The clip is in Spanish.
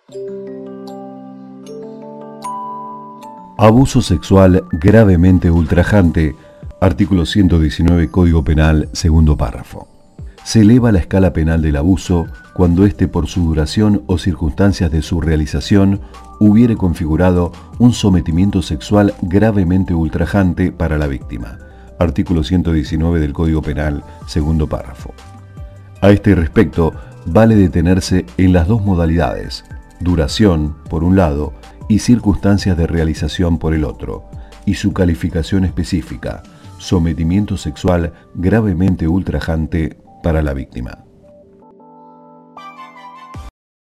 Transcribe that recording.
Abuso sexual gravemente ultrajante, artículo 119 Código Penal, segundo párrafo. Se eleva la escala penal del abuso cuando éste por su duración o circunstancias de su realización hubiere configurado un sometimiento sexual gravemente ultrajante para la víctima. Artículo 119 del Código Penal, segundo párrafo. A este respecto, vale detenerse en las dos modalidades, duración, por un lado, y circunstancias de realización por el otro, y su calificación específica, sometimiento sexual gravemente ultrajante para la víctima.